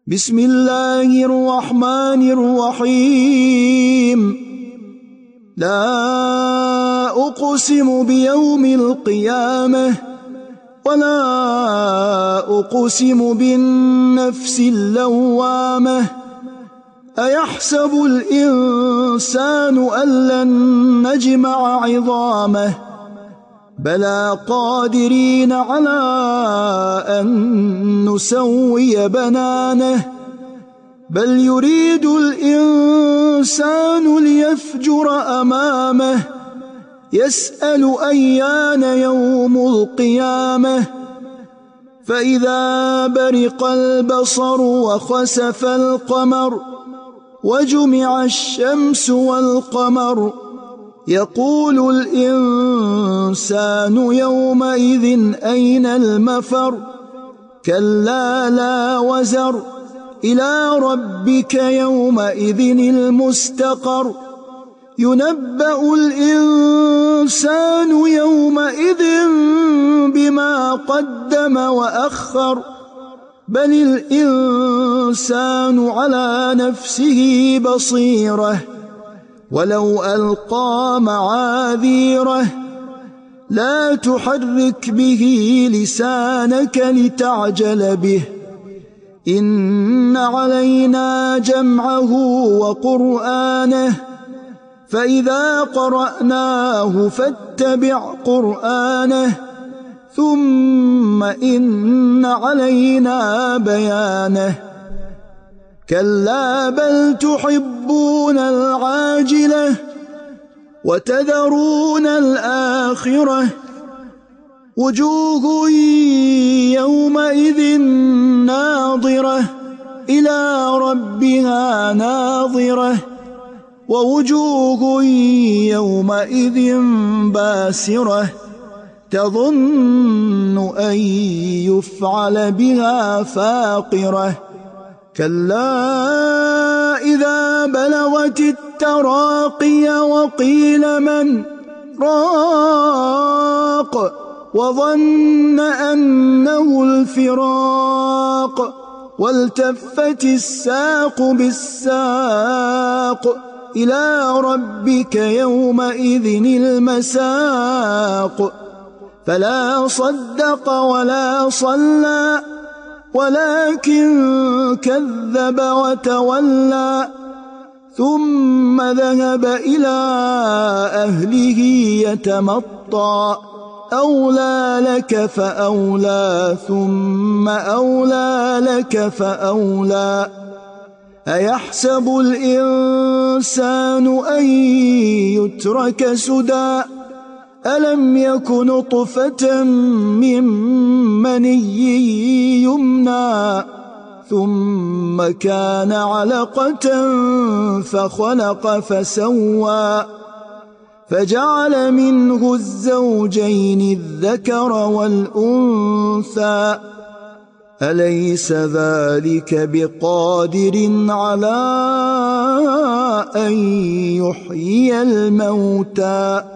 بسم الله الرحمن الرحيم لا أقسم بيوم القيامة ولا أقسم بالنفس اللوامة أيحسب الإنسان أن لن نجمع عظامه بلى قادرين على أن نسوي بنانه بل يريد الإنسان ليفجر أمامه يسأل أيان يوم القيامة فإذا برق البصر وخسف القمر وجمع الشمس والقمر يقول الإنسان يومئذ أين المفر كلا لا وزر إلى ربك يومئذ المستقر ينبأ الإنسان يومئذ بما قدم وأخر بل الإنسان على نفسه بصيرة ولو ألقى معاذيره لا تحرك به لسانك لتعجل به إن علينا جمعه وقرآنه فإذا قرأناه فاتبع قرآنه ثم إن علينا بيانه كلا بل تحبون العاجلة وتذرون الآخرة وجوه يومئذ ناظرة إلى ربها ناظرة ووجوه يومئذ باسرة تظن أن يفعل بها فاقرة كلا إذا بلغت التراقي وقيل من راق وظن أنه الفراق والتفت الساق بالساق إلى ربك يومئذ المساق فلا صدق ولا صلى ولكن كذب وتولى ثم ذهب إلى أهله يتمطى أولى لك فأولى ثم أولى لك فأولى أيحسب الإنسان أن يترك سدى ألم يك نطفة من مني يمنى ثم كان علقة فخلق فسوى فجعل منه الزوجين الذكر والأنثى أليس ذلك بقادر على أن يحيي الموتى